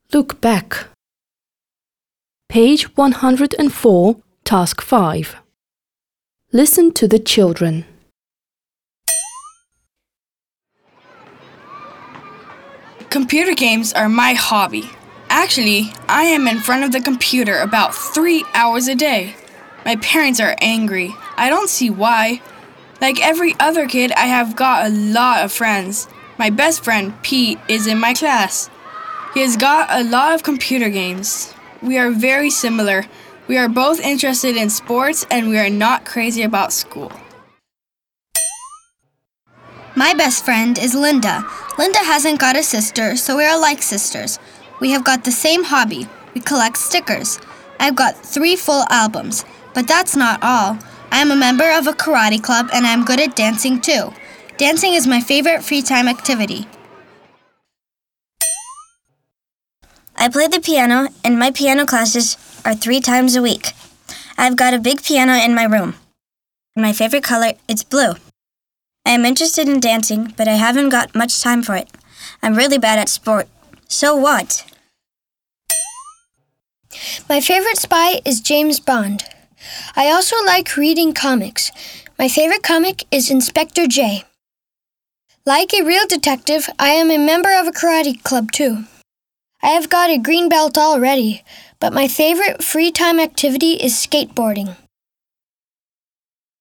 Look back. Page 104, Task 5. Listen to the children. Computer games are my hobby. Actually, I am in front of the computer about 3 hours a day. My parents are angry. I don't see why. Like every other kid, I have got a lot of friends. My best friend, Pete, is in my class. He has got a lot of computer games. We are very similar. We are both interested in sports and we are not crazy about school. My best friend is Linda. Linda hasn't got a sister, so we are like sisters. We have got the same hobby. We collect stickers. I've got 3 full albums. But that's not all. I am a member of a karate club and I am good at dancing too. Dancing is my favorite free time activity. I play the piano, and my piano classes are 3 times a week. I've got a big piano in my room. My favorite color is blue. I am interested in dancing, but I haven't got much time for it. I'm really bad at sport. So what? My favorite spy is James Bond. I also like reading comics. My favorite comic is Inspector J. Like a real detective, I am a member of a karate club too. I have got a green belt already, but my favorite free time activity is skateboarding.